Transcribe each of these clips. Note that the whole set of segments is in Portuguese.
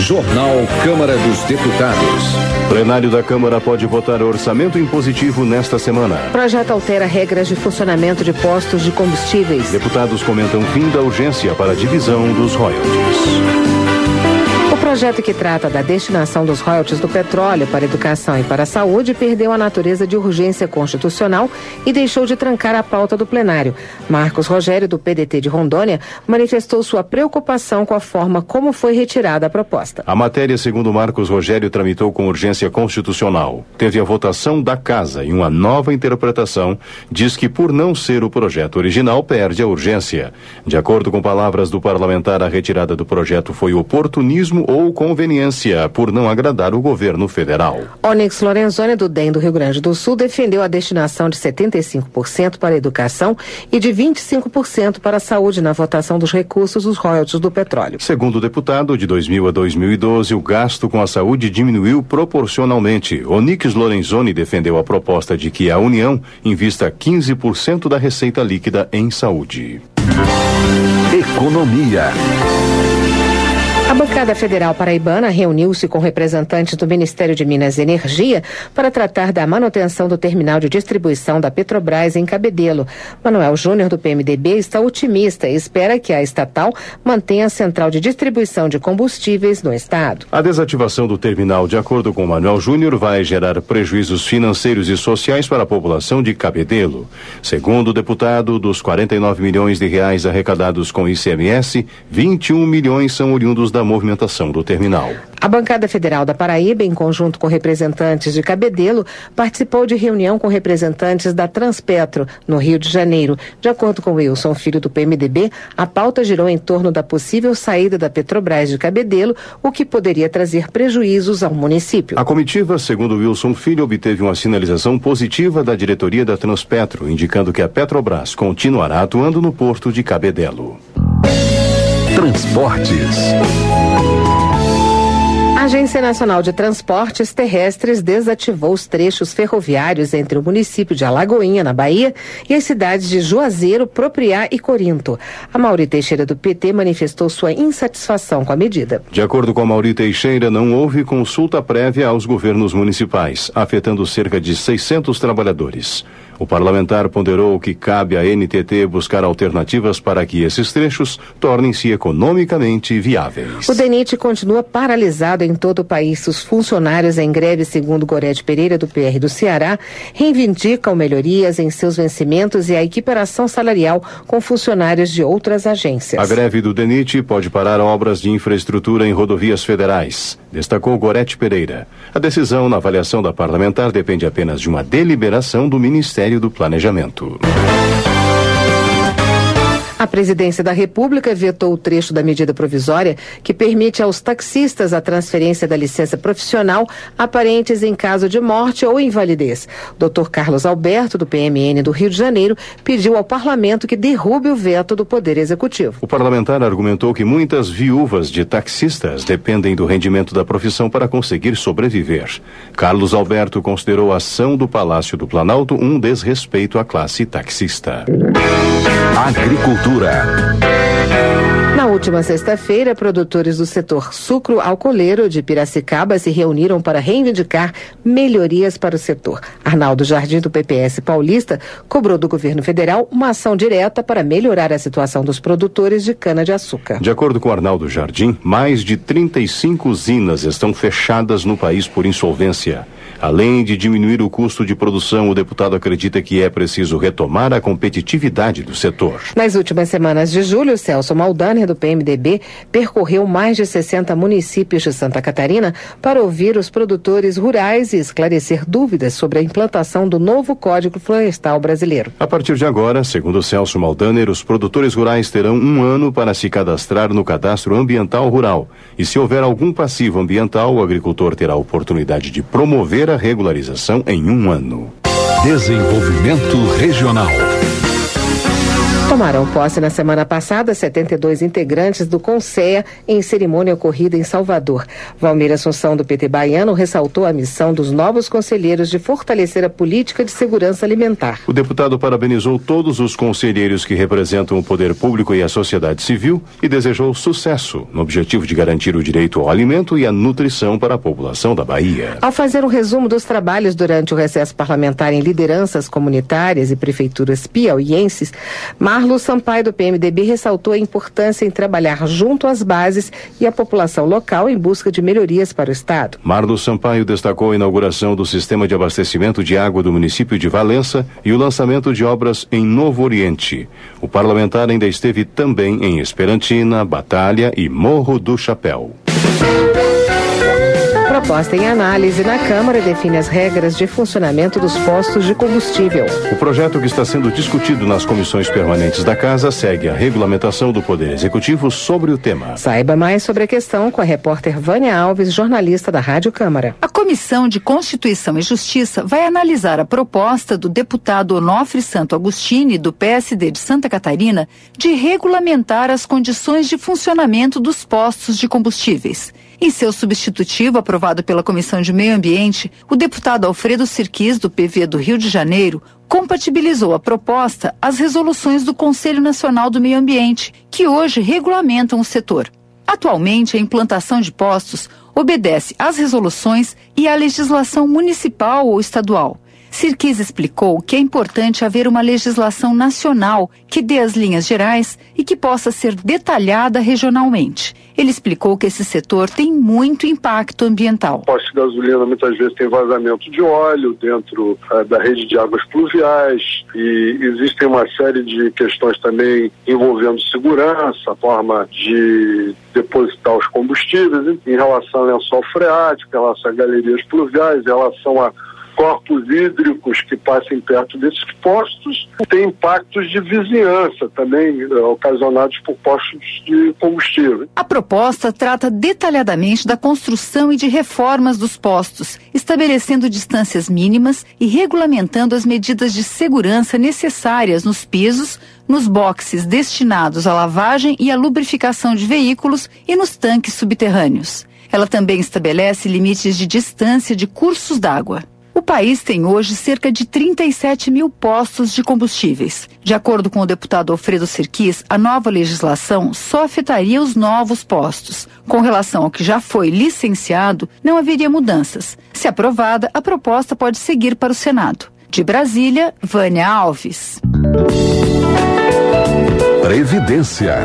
Jornal Câmara dos Deputados. Plenário da Câmara pode votar orçamento impositivo nesta semana. Projeto altera regras de funcionamento de postos de combustíveis. Deputados comentam fim da urgência para a divisão dos royalties. O projeto que trata da destinação dos royalties do petróleo para a educação e para a saúde perdeu a natureza de urgência constitucional e deixou de trancar a pauta do plenário. Marcos Rogério, do PDT de Rondônia, manifestou sua preocupação com a forma como foi retirada a proposta. A matéria, segundo Marcos Rogério, tramitou com urgência constitucional. Teve a votação da Casa e uma nova interpretação diz que, por não ser o projeto original, perde a urgência. De acordo com palavras do parlamentar, a retirada do projeto foi oportunismo ou conveniência por não agradar o governo federal. Onyx Lorenzoni, do DEM do Rio Grande do Sul, defendeu a destinação de 75% para a educação e de 25% para a saúde na votação dos recursos dos royalties do petróleo. Segundo o deputado, de 2000 a 2012, o gasto com a saúde diminuiu proporcionalmente. Onyx Lorenzoni defendeu a proposta de que a União invista 15% da receita líquida em saúde. Economia. A bancada federal paraibana reuniu-se com representantes do Ministério de Minas e Energia para tratar da manutenção do terminal de distribuição da Petrobras em Cabedelo. Manuel Júnior, do PMDB, está otimista e espera que a estatal mantenha a central de distribuição de combustíveis no estado. A desativação do terminal, de acordo com Manuel Júnior, vai gerar prejuízos financeiros e sociais para a população de Cabedelo. Segundo o deputado, dos 49 milhões de reais arrecadados com ICMS, 21 milhões são oriundos da movimentação do terminal. A bancada federal da Paraíba, em conjunto com representantes de Cabedelo, participou de reunião com representantes da Transpetro, no Rio de Janeiro. De acordo com Wilson Filho, do PMDB, a pauta girou em torno da possível saída da Petrobras de Cabedelo, o que poderia trazer prejuízos ao município. A comitiva, segundo Wilson Filho, obteve uma sinalização positiva da diretoria da Transpetro, indicando que a Petrobras continuará atuando no porto de Cabedelo. Transportes. A Agência Nacional de Transportes Terrestres desativou os trechos ferroviários entre o município de Alagoinha, na Bahia, e as cidades de Juazeiro, Propriá e Corinto. A Mauri Teixeira, do PT, manifestou sua insatisfação com a medida. De acordo com a Mauri Teixeira, não houve consulta prévia aos governos municipais, afetando cerca de 600 trabalhadores. O parlamentar ponderou que cabe à NTT buscar alternativas para que esses trechos tornem-se economicamente viáveis. O DENIT continua paralisado em todo o país. Os funcionários em greve, segundo Gorete Pereira, do PR do Ceará, reivindicam melhorias em seus vencimentos e a equiparação salarial com funcionários de outras agências. A greve do DENIT pode parar obras de infraestrutura em rodovias federais, destacou Gorete Pereira. A decisão na avaliação da parlamentar depende apenas de uma deliberação do Ministério do Planejamento. A Presidência da República vetou o trecho da medida provisória que permite aos taxistas a transferência da licença profissional a parentes em caso de morte ou invalidez. Dr. Carlos Alberto, do PMN do Rio de Janeiro, pediu ao parlamento que derrube o veto do Poder Executivo. O parlamentar argumentou que muitas viúvas de taxistas dependem do rendimento da profissão para conseguir sobreviver. Carlos Alberto considerou a ação do Palácio do Planalto um desrespeito à classe taxista. Agricultura. Na última sexta-feira, produtores do setor sucro-alcooleiro de Piracicaba se reuniram para reivindicar melhorias para o setor. Arnaldo Jardim, do PPS paulista, cobrou do governo federal uma ação direta para melhorar a situação dos produtores de cana-de-açúcar. De acordo com Arnaldo Jardim, mais de 35 usinas estão fechadas no país por insolvência. Além de diminuir o custo de produção, o deputado acredita que é preciso retomar a competitividade do setor. Nas últimas semanas de julho, Celso Maldaner, do PMDB, percorreu mais de 60 municípios de Santa Catarina para ouvir os produtores rurais e esclarecer dúvidas sobre a implantação do novo Código Florestal Brasileiro. A partir de agora, segundo Celso Maldaner, os produtores rurais terão 1 ano para se cadastrar no Cadastro Ambiental Rural. E se houver algum passivo ambiental, o agricultor terá a oportunidade de promover a regularização em 1 ano. Desenvolvimento regional. Tomaram posse na semana passada 72 integrantes do CONSEA em cerimônia ocorrida em Salvador. Valmir Assunção, do PT baiano, ressaltou a missão dos novos conselheiros de fortalecer a política de segurança alimentar. O deputado parabenizou todos os conselheiros que representam o poder público e a sociedade civil e desejou sucesso no objetivo de garantir o direito ao alimento e à nutrição para a população da Bahia. Ao fazer um resumo dos trabalhos durante o recesso parlamentar em lideranças comunitárias e prefeituras piauienses, Marlos Sampaio, do PMDB, ressaltou a importância em trabalhar junto às bases e à população local em busca de melhorias para o Estado. Marlos Sampaio destacou a inauguração do sistema de abastecimento de água do município de Valença e o lançamento de obras em Novo Oriente. O parlamentar ainda esteve também em Esperantina, Batalha e Morro do Chapéu. Proposta em análise na Câmara define as regras de funcionamento dos postos de combustível. O projeto, que está sendo discutido nas comissões permanentes da Casa, segue a regulamentação do Poder Executivo sobre o tema. Saiba mais sobre a questão com a repórter Vânia Alves, jornalista da Rádio Câmara. A Comissão de Constituição e Justiça vai analisar a proposta do deputado Onofre Santo Agostini, do PSD de Santa Catarina, de regulamentar as condições de funcionamento dos postos de combustíveis. Em seu substitutivo, aprovado pela Comissão de Meio Ambiente, o deputado Alfredo Sirquis, do PV do Rio de Janeiro, compatibilizou a proposta às resoluções do Conselho Nacional do Meio Ambiente, que hoje regulamentam o setor. Atualmente, a implantação de postos obedece às resoluções e à legislação municipal ou estadual. Sirquis explicou que é importante haver uma legislação nacional que dê as linhas gerais e que possa ser detalhada regionalmente. Ele explicou que esse setor tem muito impacto ambiental. Postos de gasolina muitas vezes tem vazamento de óleo dentro da rede de águas pluviais e existem uma série de questões também envolvendo segurança, a forma de depositar os combustíveis, em relação ao lençol freático, em relação a galerias pluviais, em relação a corpos hídricos que passem perto desses postos. Tem impactos de vizinhança também ocasionados por postos de combustível. A proposta trata detalhadamente da construção e de reformas dos postos, estabelecendo distâncias mínimas e regulamentando as medidas de segurança necessárias nos pisos, nos boxes destinados à lavagem e à lubrificação de veículos e nos tanques subterrâneos. Ela também estabelece limites de distância de cursos d'água. O país tem hoje cerca de 37 mil postos de combustíveis. De acordo com o deputado Alfredo Sirquis, a nova legislação só afetaria os novos postos. Com relação ao que já foi licenciado, não haveria mudanças. Se aprovada, a proposta pode seguir para o Senado. De Brasília, Vânia Alves. Previdência.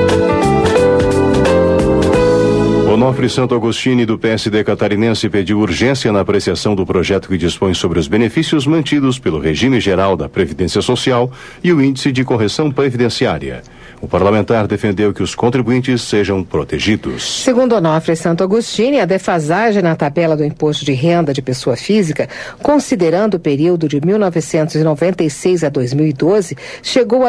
Onofre Santo Agostini, do PSD catarinense, pediu urgência na apreciação do projeto que dispõe sobre os benefícios mantidos pelo regime geral da Previdência Social e o índice de correção previdenciária. O parlamentar defendeu que os contribuintes sejam protegidos. Segundo Onofre Santo Agostini, a defasagem na tabela do imposto de renda de pessoa física, considerando o período de 1996 a 2012, chegou a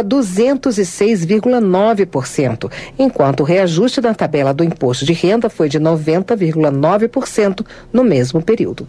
206,9%, enquanto o reajuste na tabela do imposto de renda foi de 90,9% no mesmo período.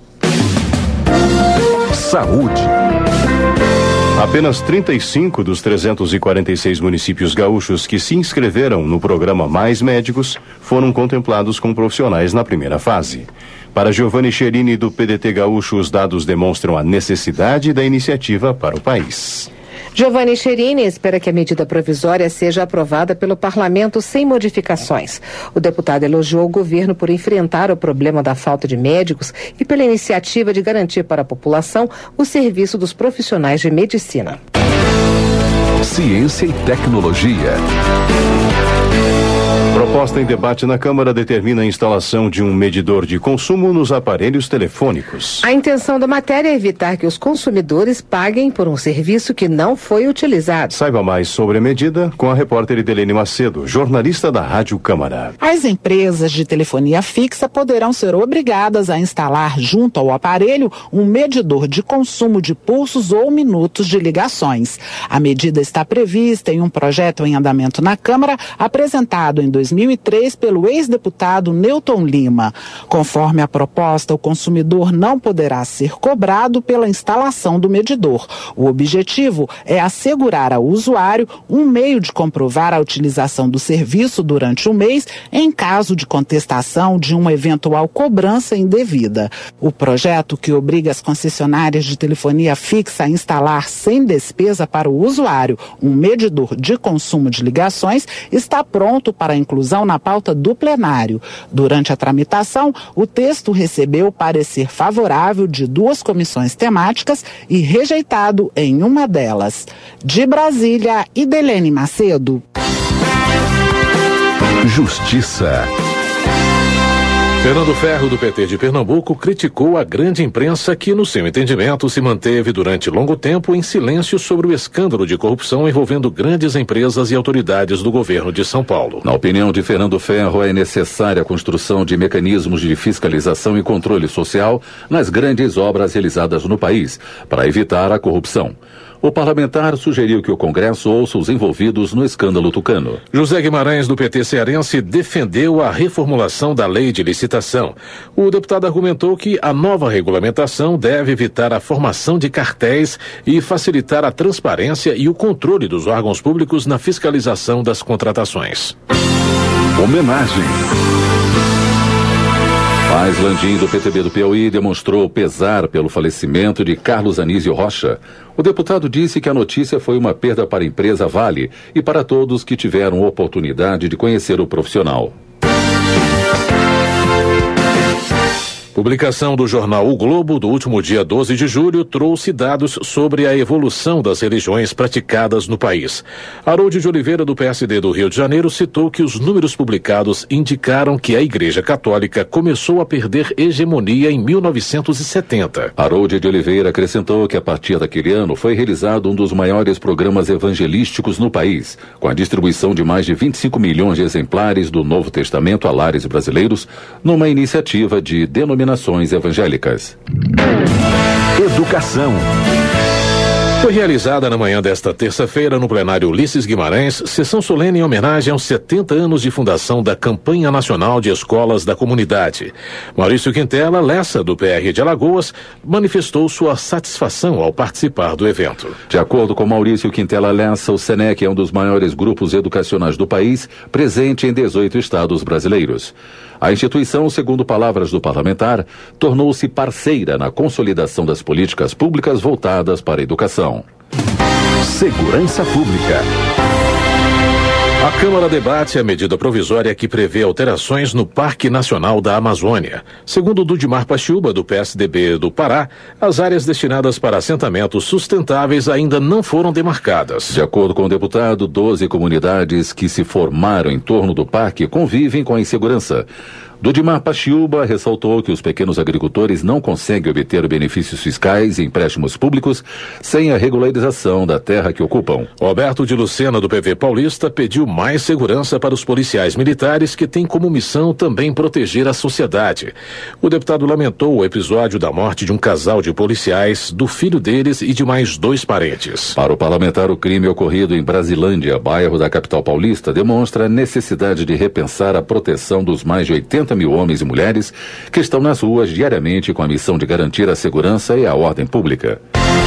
Saúde. Apenas 35 dos 346 municípios gaúchos que se inscreveram no programa Mais Médicos foram contemplados com profissionais na primeira fase. Para Giovanni Cherini, do PDT Gaúcho, os dados demonstram a necessidade da iniciativa para o país. Giovanni Cherini espera que a medida provisória seja aprovada pelo parlamento sem modificações. O deputado elogiou o governo por enfrentar o problema da falta de médicos e pela iniciativa de garantir para a população o serviço dos profissionais de medicina. Ciência e tecnologia. Proposta em debate na Câmara determina a instalação de um medidor de consumo nos aparelhos telefônicos. A intenção da matéria é evitar que os consumidores paguem por um serviço que não foi utilizado. Saiba mais sobre a medida com a repórter Idelene Macedo, jornalista da Rádio Câmara. As empresas de telefonia fixa poderão ser obrigadas a instalar junto ao aparelho um medidor de consumo de pulsos ou minutos de ligações. A medida está prevista em um projeto em andamento na Câmara, apresentado em 2019 2003 pelo ex-deputado Newton Lima. Conforme a proposta, o consumidor não poderá ser cobrado pela instalação do medidor. O objetivo é assegurar ao usuário um meio de comprovar a utilização do serviço durante o mês em caso de contestação de uma eventual cobrança indevida. O projeto, que obriga as concessionárias de telefonia fixa a instalar sem despesa para o usuário um medidor de consumo de ligações, está pronto para inclusão na pauta do plenário. Durante a tramitação, o texto recebeu parecer favorável de 2 comissões temáticas e rejeitado em uma delas. De Brasília, Idelene Macedo. Justiça. Fernando Ferro, do PT de Pernambuco, criticou a grande imprensa que, no seu entendimento, se manteve durante longo tempo em silêncio sobre o escândalo de corrupção envolvendo grandes empresas e autoridades do governo de São Paulo. Na opinião de Fernando Ferro, é necessária a construção de mecanismos de fiscalização e controle social nas grandes obras realizadas no país, para evitar a corrupção. O parlamentar sugeriu que o Congresso ouça os envolvidos no escândalo tucano. José Guimarães, do PT cearense, defendeu a reformulação da lei de licitação. O deputado argumentou que a nova regulamentação deve evitar a formação de cartéis e facilitar a transparência e o controle dos órgãos públicos na fiscalização das contratações. Homenagem. Paz Landim, do PTB do Piauí, demonstrou pesar pelo falecimento de Carlos Anísio Rocha. O deputado disse que a notícia foi uma perda para a empresa Vale e para todos que tiveram oportunidade de conhecer o profissional. Publicação do jornal O Globo, do último dia 12 de julho, trouxe dados sobre a evolução das religiões praticadas no país. Harold de Oliveira, do PSD do Rio de Janeiro, citou que os números publicados indicaram que a Igreja Católica começou a perder hegemonia em 1970. Harold de Oliveira acrescentou que a partir daquele ano foi realizado um dos maiores programas evangelísticos no país, com a distribuição de mais de 25 milhões de exemplares do Novo Testamento a lares brasileiros, numa iniciativa de denominações evangélicas. Educação. Foi realizada na manhã desta terça-feira, no plenário Ulisses Guimarães, sessão solene em homenagem aos 70 anos de fundação da Campanha Nacional de Escolas da Comunidade. Maurício Quintela Lessa, do PR de Alagoas, manifestou sua satisfação ao participar do evento. De acordo com Maurício Quintela Lessa, o SENEC é um dos maiores grupos educacionais do país, presente em 18 estados brasileiros. A instituição, segundo palavras do parlamentar, tornou-se parceira na consolidação das políticas públicas voltadas para a educação. Segurança Pública. A Câmara debate a medida provisória que prevê alterações no Parque Nacional da Amazônia. Segundo Dudimar Paxiúba, do PSDB do Pará, as áreas destinadas para assentamentos sustentáveis ainda não foram demarcadas. De acordo com o deputado, 12 comunidades que se formaram em torno do parque convivem com a insegurança. Dudimar Paxiúba ressaltou que os pequenos agricultores não conseguem obter benefícios fiscais e empréstimos públicos sem a regularização da terra que ocupam. Roberto de Lucena, do PV Paulista, pediu mais segurança para os policiais militares que têm como missão também proteger a sociedade. O deputado lamentou o episódio da morte de um casal de policiais, do filho deles e de mais 2 parentes. Para o parlamentar, o crime ocorrido em Brasilândia, bairro da capital paulista, demonstra a necessidade de repensar a proteção dos mais de 80 mil homens e mulheres que estão nas ruas diariamente com a missão de garantir a segurança e a ordem pública.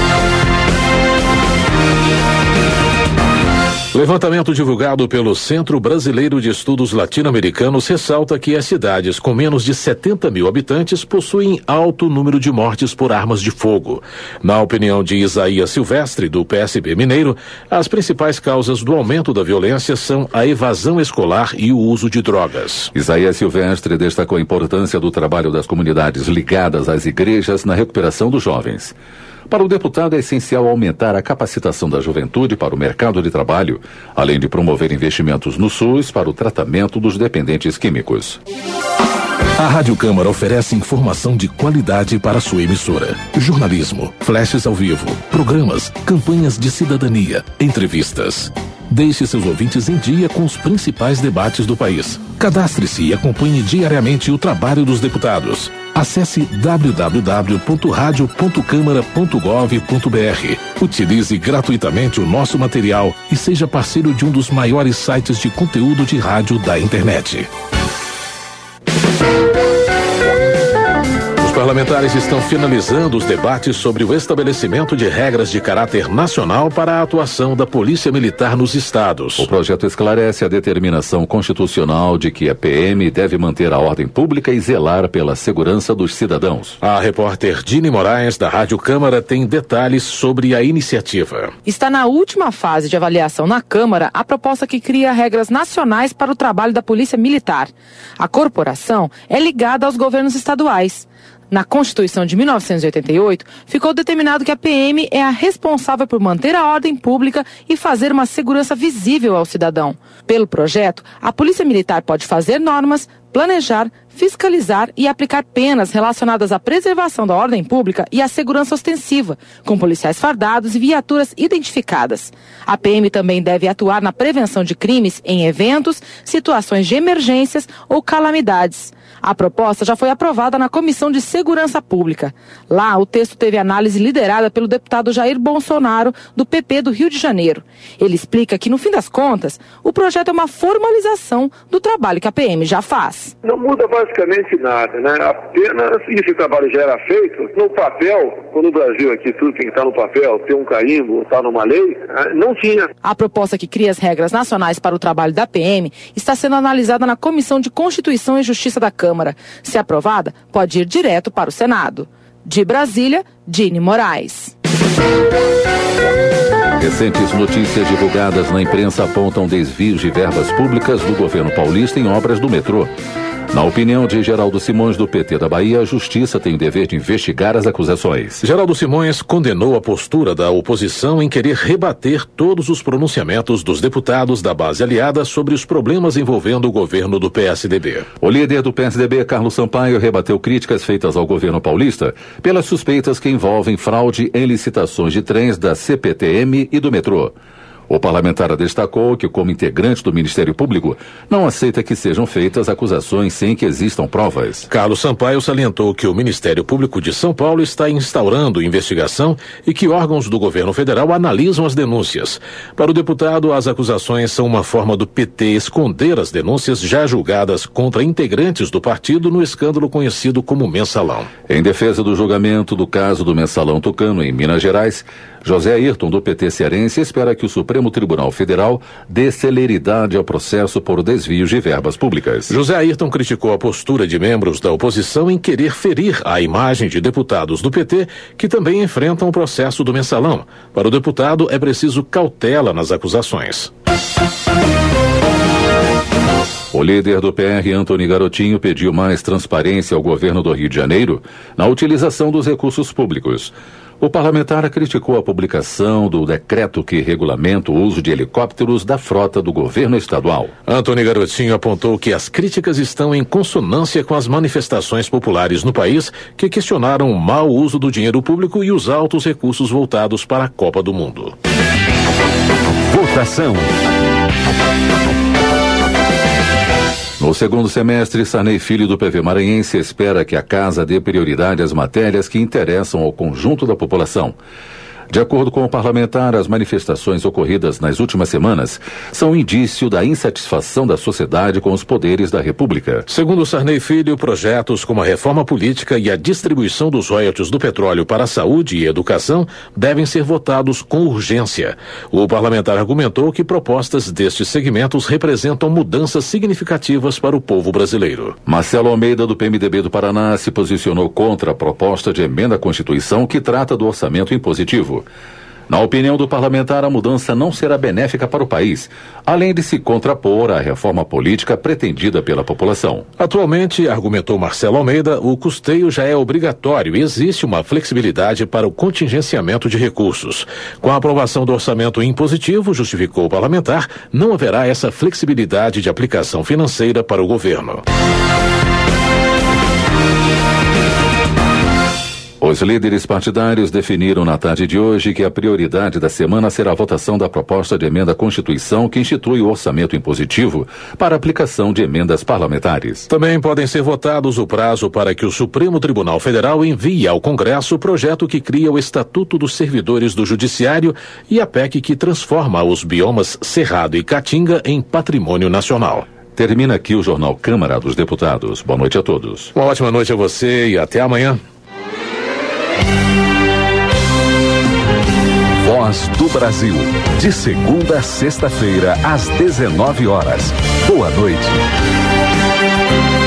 Levantamento divulgado pelo Centro Brasileiro de Estudos Latino-Americanos ressalta que as cidades com menos de 70 mil habitantes possuem alto número de mortes por armas de fogo. Na opinião de Isaías Silvestre, do PSB Mineiro, as principais causas do aumento da violência são a evasão escolar e o uso de drogas. Isaías Silvestre destacou a importância do trabalho das comunidades ligadas às igrejas na recuperação dos jovens. Para o deputado, é essencial aumentar a capacitação da juventude para o mercado de trabalho, além de promover investimentos no SUS para o tratamento dos dependentes químicos. A Rádio Câmara oferece informação de qualidade para sua emissora. Jornalismo, flashes ao vivo, programas, campanhas de cidadania, entrevistas. Deixe seus ouvintes em dia com os principais debates do país. Cadastre-se e acompanhe diariamente o trabalho dos deputados. Acesse www.radio.câmara.gov.br. Utilize gratuitamente o nosso material e seja parceiro de um dos maiores sites de conteúdo de rádio da internet. Os parlamentares estão finalizando os debates sobre o estabelecimento de regras de caráter nacional para a atuação da Polícia Militar nos estados. O projeto esclarece a determinação constitucional de que a PM deve manter a ordem pública e zelar pela segurança dos cidadãos. A repórter Dini Moraes, da Rádio Câmara, tem detalhes sobre a iniciativa. Está na última fase de avaliação na Câmara a proposta que cria regras nacionais para o trabalho da Polícia Militar. A corporação é ligada aos governos estaduais. Na Constituição de 1988, ficou determinado que a PM é a responsável por manter a ordem pública e fazer uma segurança visível ao cidadão. Pelo projeto, a Polícia Militar pode fazer normas, planejar, fiscalizar e aplicar penas relacionadas à preservação da ordem pública e à segurança ostensiva, com policiais fardados e viaturas identificadas. A PM também deve atuar na prevenção de crimes em eventos, situações de emergências ou calamidades. A proposta já foi aprovada na Comissão de Segurança Pública. Lá, o texto teve análise liderada pelo deputado Jair Bolsonaro, do PP do Rio de Janeiro. Ele explica que, no fim das contas, o projeto é uma formalização do trabalho que a PM já faz. Não muda basicamente nada, né? Apenas esse trabalho já era feito no papel, quando o Brasil aqui tudo tem que estar no papel, ter um carimbo, estar numa lei, não tinha. A proposta que cria as regras nacionais para o trabalho da PM está sendo analisada na Comissão de Constituição e Justiça da Câmara. Se aprovada, pode ir direto para o Senado. De Brasília, Dini Moraes. Recentes notícias divulgadas na imprensa apontam desvios de verbas públicas do governo paulista em obras do metrô. Na opinião de Geraldo Simões, do PT da Bahia, a Justiça tem o dever de investigar as acusações. Geraldo Simões condenou a postura da oposição em querer rebater todos os pronunciamentos dos deputados da base aliada sobre os problemas envolvendo o governo do PSDB. O líder do PSDB, Carlos Sampaio, rebateu críticas feitas ao governo paulista pelas suspeitas que envolvem fraude em licitações de trens da CPTM e do metrô. O parlamentar destacou que, como integrante do Ministério Público, não aceita que sejam feitas acusações sem que existam provas. Carlos Sampaio salientou que o Ministério Público de São Paulo está instaurando investigação e que órgãos do governo federal analisam as denúncias. Para o deputado, as acusações são uma forma do PT esconder as denúncias já julgadas contra integrantes do partido no escândalo conhecido como Mensalão. Em defesa do julgamento do caso do Mensalão Tucano em Minas Gerais, José Ayrton, do PT cearense, espera que o Supremo Tribunal Federal dê celeridade ao processo por desvios de verbas públicas. José Ayrton criticou a postura de membros da oposição em querer ferir a imagem de deputados do PT que também enfrentam o processo do Mensalão. Para o deputado, é preciso cautela nas acusações. O líder do PR, Antony Garotinho, pediu mais transparência ao governo do Rio de Janeiro na utilização dos recursos públicos. O parlamentar criticou a publicação do decreto que regulamenta o uso de helicópteros da frota do governo estadual. Antony Garotinho apontou que as críticas estão em consonância com as manifestações populares no país que questionaram o mau uso do dinheiro público e os altos recursos voltados para a Copa do Mundo. Votação. No segundo semestre, Sarney Filho, do PV Maranhense, espera que a Casa dê prioridade às matérias que interessam ao conjunto da população. De acordo com o parlamentar, as manifestações ocorridas nas últimas semanas são indício da insatisfação da sociedade com os poderes da República. Segundo Sarney Filho, projetos como a reforma política e a distribuição dos royalties do petróleo para a saúde e educação devem ser votados com urgência. O parlamentar argumentou que propostas destes segmentos representam mudanças significativas para o povo brasileiro. Marcelo Almeida, do PMDB do Paraná, se posicionou contra a proposta de emenda à Constituição que trata do orçamento impositivo. Na opinião do parlamentar, a mudança não será benéfica para o país, além de se contrapor à reforma política pretendida pela população. Atualmente, argumentou Marcelo Almeida, o custeio já é obrigatório e existe uma flexibilidade para o contingenciamento de recursos. Com a aprovação do orçamento impositivo, justificou o parlamentar, não haverá essa flexibilidade de aplicação financeira para o governo. O Os líderes partidários definiram na tarde de hoje que a prioridade da semana será a votação da proposta de emenda à Constituição que institui o orçamento impositivo para aplicação de emendas parlamentares. Também podem ser votados o prazo para que o Supremo Tribunal Federal envie ao Congresso o projeto que cria o Estatuto dos Servidores do Judiciário e a PEC que transforma os biomas Cerrado e Caatinga em patrimônio nacional. Termina aqui o Jornal Câmara dos Deputados. Boa noite a todos. Uma ótima noite a você e até amanhã. Voz do Brasil, de segunda a sexta-feira, às 19 horas. Boa noite.